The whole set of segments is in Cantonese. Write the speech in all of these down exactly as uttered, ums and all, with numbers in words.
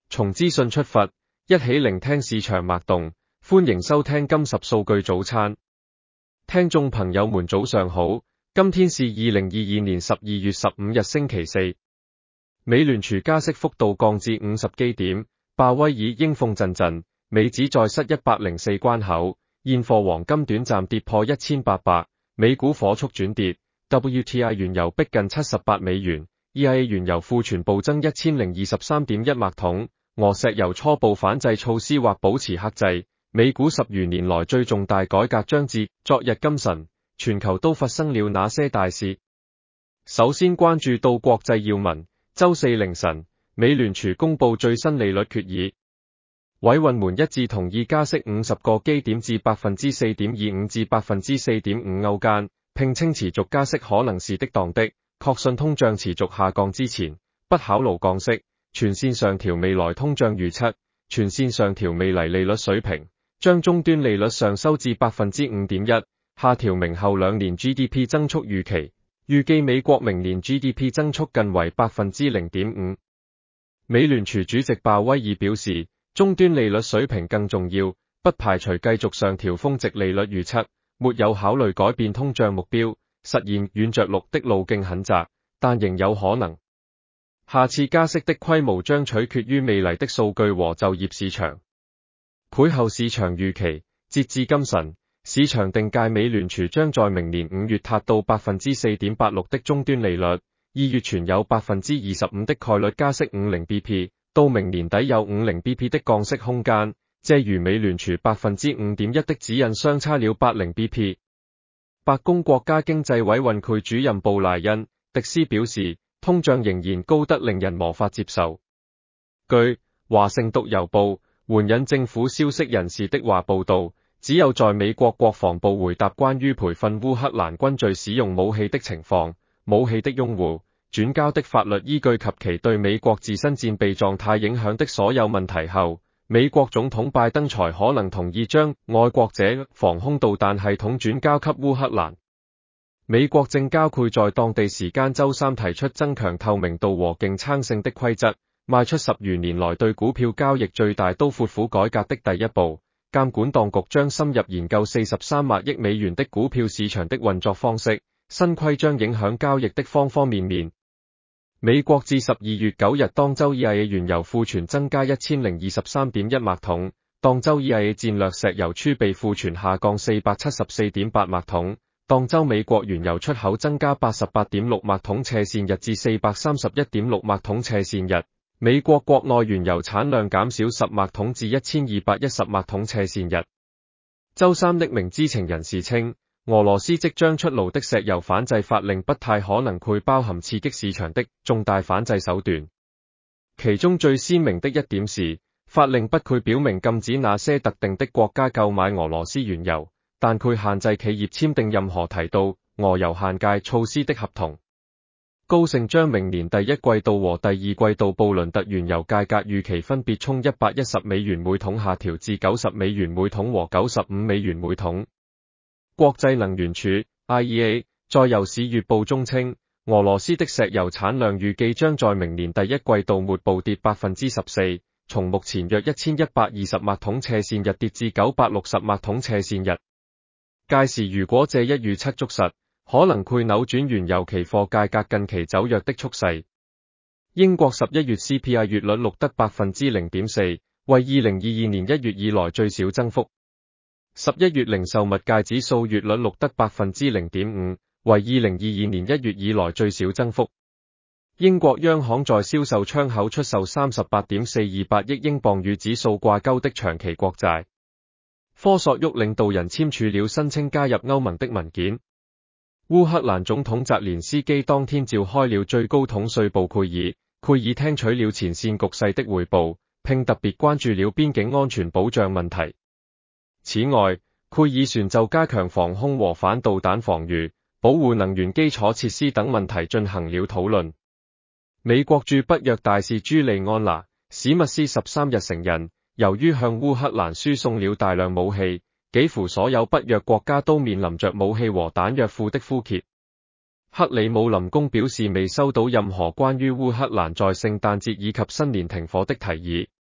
從資訊出發，一起聆聽市場脈動。歡迎收聽金十數據早餐。聽眾朋友們早上好，今天是二零二二年十二月十五日星期四。美聯儲加息幅度降至五十基點，鮑威爾鷹鳳陣陣，美指再失一百零四關口，現貨黃金短暫跌破一千八百，美股火速轉跌 ，W T I 原油逼近七十八美元 ，E I A 原油庫存暴增一千零二十三點一萬桶，俄石油初步反制措施或保持克制。美股十餘年來最重大改革將至，昨日今晨，全球都發生了哪些大事？首先關注到國際要聞，周四凌晨，美聯儲公布最新利率決議，委員們一致同意加息五十個基點至百分之四點二五至百分之四點五歐間，並稱持續加息可能是適當的，確信通脹持續下降之前，不考慮降息，全線上調未來通脹預測，全線上調未來利率水平。將終端利率上修至百分之五點一，下調明後兩年 G D P 增速預期，預計美國明年 G D P 增速近為百分之零點五。美聯儲主席鮑威爾表示，終端利率水平更重要，不排除繼續上調峰值利率預測，沒有考慮改變通脹目標，實現軟着陸的路徑很窄，但仍有可能。下次加息的規模將取決於未來的數據和就業市場。會後市場預期，截至今晨，市場定價美聯儲將在明年五月達到百分之四點八六的終端利率，二月存有百分之二十五的概率加息五十 B P， 到明年底有五十 B P 的降息空間，借如美聯儲百分之五點一的指引相差了八十 B P。白宮國家經濟委員會主任布萊恩·迪斯表示，通脹仍然高得令人無法接受。據華盛頓郵報援引政府消息人士的話報道，只有在美國國防部回答關於培訓烏克蘭軍隊使用武器的情況、武器的擁護、轉交的法律依據及其對美國自身戰備狀態影響的所有問題後，美國總統拜登才可能同意將愛國者防空導彈系統轉交給烏克蘭。美國證交會在當地時間周三提出增強透明度和競爭性的規則，邁出十餘年來對股票交易最大刀闊斧改革的第一步。監管當局將深入研究四十三萬億美元的股票市場的運作方式，新規將影響交易的方方面面。美國至十二月九日當周 E I A 原油庫存增加一千零二十三點一萬桶，當周 E I A 戰略石油儲備庫存下降四百七十四點八萬桶，當周美國原油出口增加八十八點六萬桶斜線日至四百三十一點六萬桶斜線日。美國國內原油產量減少十萬桶至一千二百一十萬桶斜線日。周三的名知情人士稱，俄羅斯即將出爐的石油反制法令不太可能會包含刺激市場的重大反制手段。其中最鮮明的一點是，法令不會表明禁止那些特定的國家購買俄羅斯原油，但會限制企業簽訂任何提到俄油限價措施的合同。高盛將明年第一季度和第二季度布倫特原油價格預期分別從一百一十美元每桶下調至九十美元每桶和九十五美元每桶。國際能源署 I E A 在油市月報中稱，俄羅斯的石油產量預計將在明年第一季度末暴跌百分之十四，從目前約一千一百二十萬桶斜線日跌至九百六十萬桶斜線日。屆時如果這一預測捉實，可能會扭轉原油期貨價格近期走弱的趨勢。英國十一月 C P I 月率錄得百分之零點四，為二零二二年一月以來最小增幅。十一月零售物價指數月率錄得百分之零點五，為二零二二年一月以來最小增幅。英國央行在銷售窗口出售三十八點四二八億英鎊與指數掛鈎的長期國債。科索沃領導人簽署了申請加入歐盟的文件。烏克蘭總統澤連斯基當天召開了最高統帥部會議，會議聽取了前線局勢的匯報，並特別關注了邊境安全保障問題。此外，會議旋就加強防空和反導彈防禦、保護能源基礎設施等問題進行了討論。美國駐北約大使朱利安娜·史密斯十三日承認，由於向烏克蘭輸送了大量武器，幾乎所有北約國家都面臨着武器和彈藥庫的枯竭。克里姆林宮表示未收到任何關於烏克蘭在聖誕節以及新年停火的提議，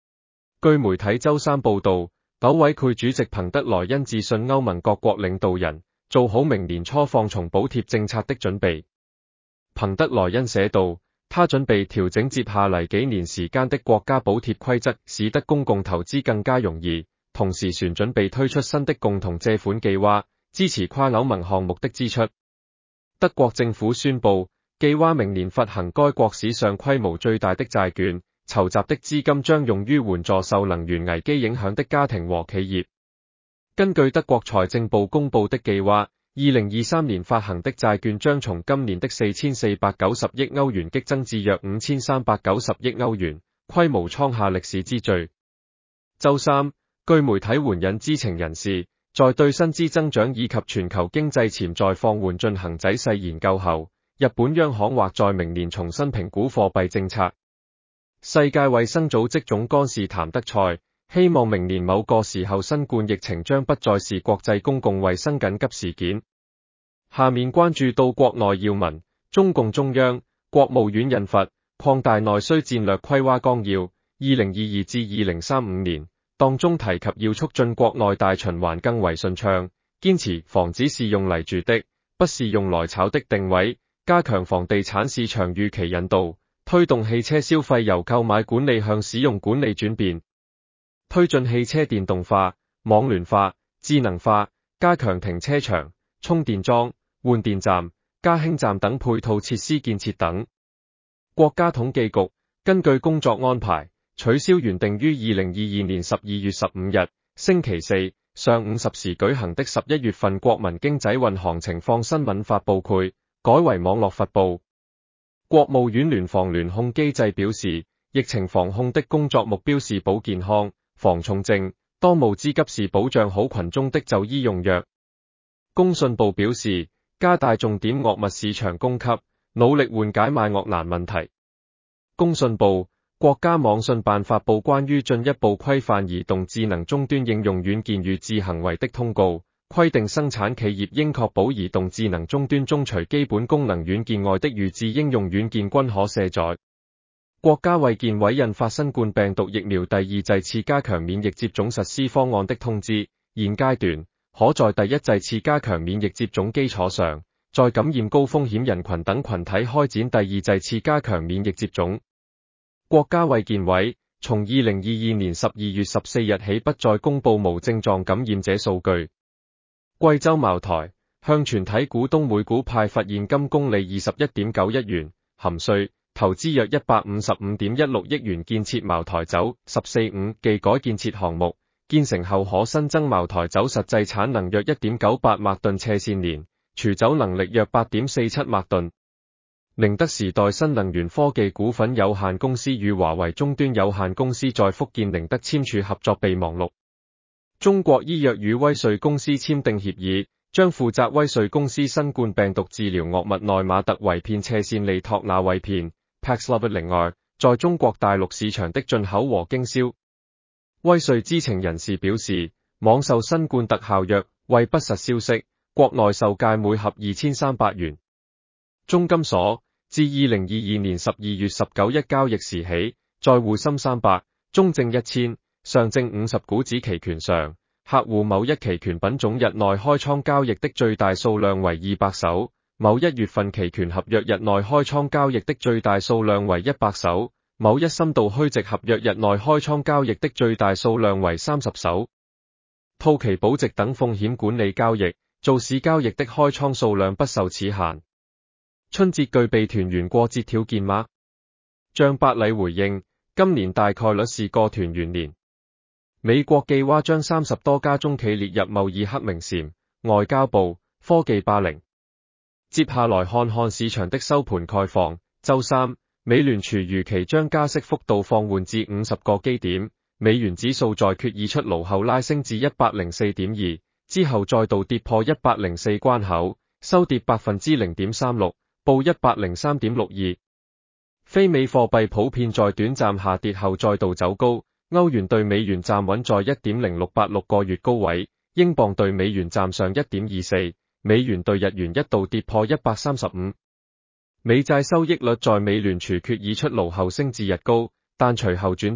據媒體周三報道，紐委會主席彭德萊恩致信歐盟各國領導人，做好明年初放鬆補貼政策的準備。彭德萊恩寫道，他準備調整接下嚟幾年時間的國家補貼規則，使得公共投資更加容易，同時旋準備推出新的共同借款計劃，支持跨歐盟項目的支出。德國政府宣布，計劃明年發行該國史上規模最大的債券，籌集的資金將用於援助受能源危機影響的家庭和企業。根據德國財政部公布的計劃，二零二三年發行的債券將從今年的四千四百九十億歐元激增至約五千三百九十億歐元，規模創下歷史之最。周三，據媒體援引知情人士，在對薪資增長以及全球經濟潛在放緩進行仔細研究後，日本央行或在明年重新評估貨幣政策。世界衛生組織總幹事譚德塞希望明年某個時候新冠疫情將不再是國際公共衛生緊急事件。下面關注到國內要聞，中共中央、國務院印發擴大內需戰略規劃綱要二零二二至二零三五年，當中提及要促進國內大循環更為順暢，堅持房子是用嚟住的，不是用來炒的定位，加強房地產市場預期引導，推動汽車消費由購買管理向使用管理轉變，推進汽車電動化、網聯化、智能化，加強停車場、充電樁、換電站、加氫站等配套設施建設等。國家統計局根據工作安排，取消原定於二零二二年十二月十五日星期四上午十時舉行的十一月份國民經濟運行情況新聞發佈會，改為網絡發佈。國務院聯防聯控機制表示，疫情防控的工作目標是保健康、防重症，當務之急是保障好群眾的就醫用藥。工信部表示，加大重點惡物市場供給，努力緩解賣惡難問題。工信部、國家網信辦發布關於進一步規範移動智能終端應用軟件預置行為的通告，規定生產企業應確保移動智能終端中除基本功能軟件外的預置應用軟件均可卸載。國家衛健委印發新冠病毒疫苗第二劑次加強免疫接種實施方案的通知，現階段可在第一劑次加強免疫接種基礎上，在感染高風險人群等群體開展第二劑次加強免疫接種。國家衛健委從二零二二年十二月十四日起不再公布無症狀感染者數據。貴州茅台向全體股東每股派發現金公利二十一點九一元，含稅，投資約一百五十五點一六億元建設茅台酒十四五技改建設項目，建成後可新增茅台酒實際產能約一點九八萬噸斜線年，儲酒能力約八點四七萬噸。寧德時代新能源科技股份有限公司與華為終端有限公司在福建寧德簽署合作備忘錄。中國醫藥與威瑞公司簽訂協議，將負責威瑞公司新冠病毒治療藥物奈瑪特韋片斜線利托那韋片 Paxlovid 另外，在中國大陸市場的進口和經銷。威瑞知情人士表示，網售新冠特效藥為不實消息，國內售價每盒二千三百元。中金所自二零二二年十二月十九日交易時起，在滬深三百、中證一千、上證五十股指期權上，客戶某一期權品種日內開倉交易的最大數量為二百手，某一月份期權合約日內開倉交易的最大數量為一百手，某一深度虛值合約日內開倉交易的最大數量為三十手。套期保值等風險管理交易，造市交易的開倉數量不受此限。春節具備團圓過節條件嗎？張伯禮回應，今年大概率是個團圓年。美國計劃將三十多家中企列入貿易黑名單，外交部、科技霸凌。接下來看看市場的收盤概況。周三，美聯儲預期將加息幅度放緩至五十個基點，美元指數在決議出爐後拉升至一百零四點二，之後再度跌破一百零四關口，收跌百分之零點三六。報一百零三點六二。非美貨幣普遍在短暫下跌後再度走高，歐元對美元站穩在 一點零六八六個月高位，英鎊對美元站上 一點二四，美元對日元一度跌破一百三十五。美債收益率在美聯儲決議出爐後升至日高，但隨後轉跌，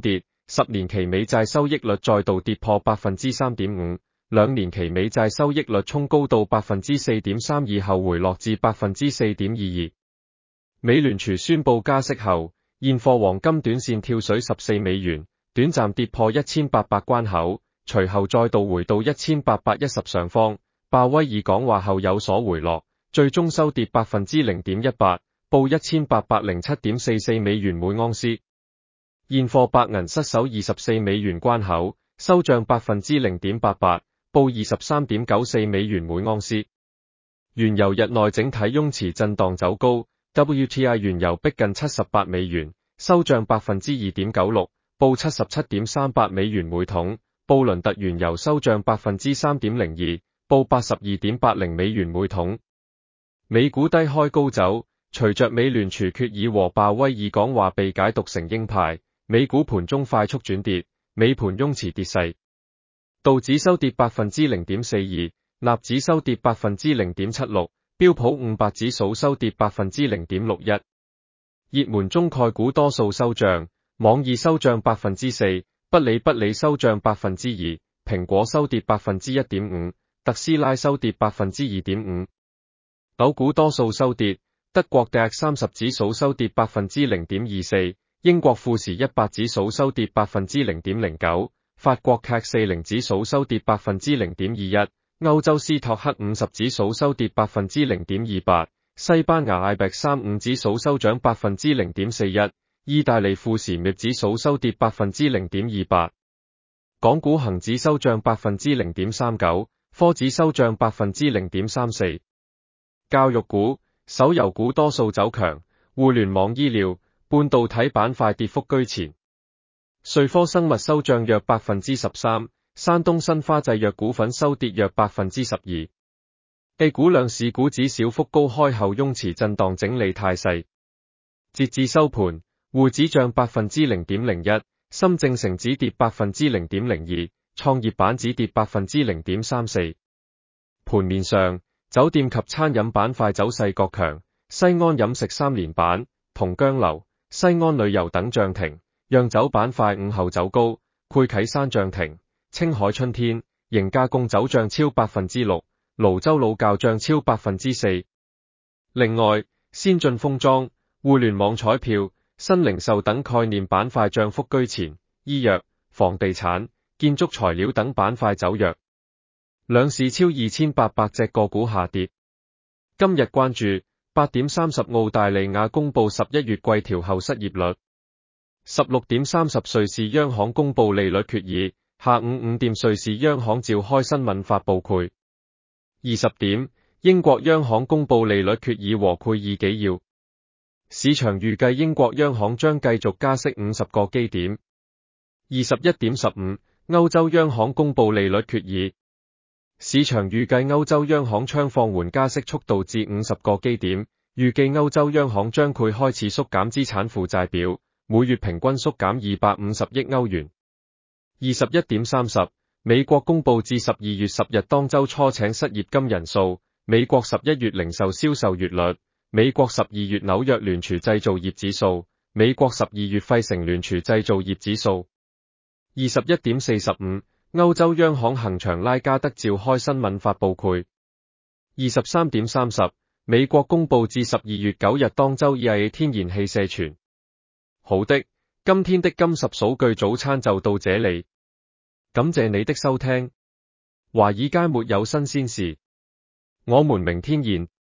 十年期美債收益率再度跌破百分之三點五，兩年期美債收益率衝高到百分之四點三二後回落至百分之四點二二。美聯儲宣布加息後，現貨黃金短線跳水十四美元，短暫跌破一千八百關口，隨後再度回到一千八百一十上方。鮑威爾講話後有所回落，最終收跌百分之零點一八，報一千八百零七點四四美元每盎司。現貨白銀失守二十四美元關口，收漲百分之零點八八，報二十三點九四美元每盎司。原油日內整體擁持震盪走高 ，W T I 原油逼近七十八美元，收漲百分之二點九六，報七十七點三八美元每桶。布倫特原油收漲百分之三點零二，報八十二點八零美元每桶。美股低開高走，隨着美聯儲決議和鮑威爾講話被解讀成鷹派，美股盤中快速轉跌，美盤擁持跌勢。道指收跌百分之零點四二，納指收跌百分之零點七六，標普五百指數收跌百分之零點六一。熱門中概股多數收漲，網易收漲百分之四，不理不理收漲百分之二，蘋果收跌百分之一點五，特斯拉收跌百分之二點五。紐股多數收跌，德國 D A X 三十指數收跌百分之零點二四，英國富時一百指數收跌百分之零點零九，法國 C A C 四十指數收跌百分之零點二一，歐洲斯托克五十指數收跌百分之零點二八，西班牙 I B E X 三十五指數收漲百分之零點四一，意大利富時 M I B 指數收跌百分之零點二八。港股恒指收漲百分之零點三九，科指收漲百分之零點三四。教育股、手遊股多數走強，互聯網醫療、半導體板塊跌幅居前。瑞科生物收漲約百分之十三，山東新花製藥股份收跌約百分之十二。A 股兩市股指小幅高開後擁持震盪整理態勢。截至收盤，滬指漲百分之零點零一，深證成指跌百分之零點零二，創業板指跌百分之零點三四。盤面上，酒店及餐飲板塊走勢各強，西安飲食三連板、同江流、西安旅遊等漲停，釀酒板塊午後走高，檜啟山漲停，青海春天、盈加工走漲超百分之六，瀘州老窖漲超百分之四。另外，先進封裝、互聯網彩票、新零售等概念板塊漲幅居前，醫藥、房地產、建築材料等板塊走弱。兩市超二千八百隻個股下跌。今日關注八點三十澳大利亞公布十一月季調後失業率。十六點三十瑞士央行公布利率決議。下午五點瑞士央行召開新聞發佈會。二十點英國央行公布利率決議和會議紀要。市場預計英國央行將繼續加息五十個基點。二十一點十五歐洲央行公布利率決議。市場預計歐洲央行將放緩加息速度至五十個基點，預計歐洲央行將會開始縮減資產負債表，每月平均縮減二百五十億歐元。二十一點三十美國公布至十二月十日當周初請失業金人數，美國十一月零售銷售月率，美國十二月紐約聯儲製造業指數，美國十二月費城聯儲製造業指數。二十一點四十五歐洲央行行長拉加德召開新聞發佈會。二十三點三十美國公布至十二月九日當周 E I A 天然氣社存。好的，今天的金十數據早餐就到這裡，感謝你的收聽。華爾街沒有新鮮事，我們明天見。